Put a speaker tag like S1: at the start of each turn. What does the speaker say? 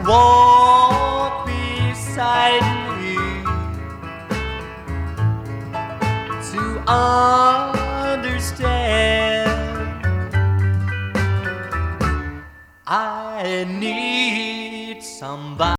S1: walk beside me, to understand. I need somebody.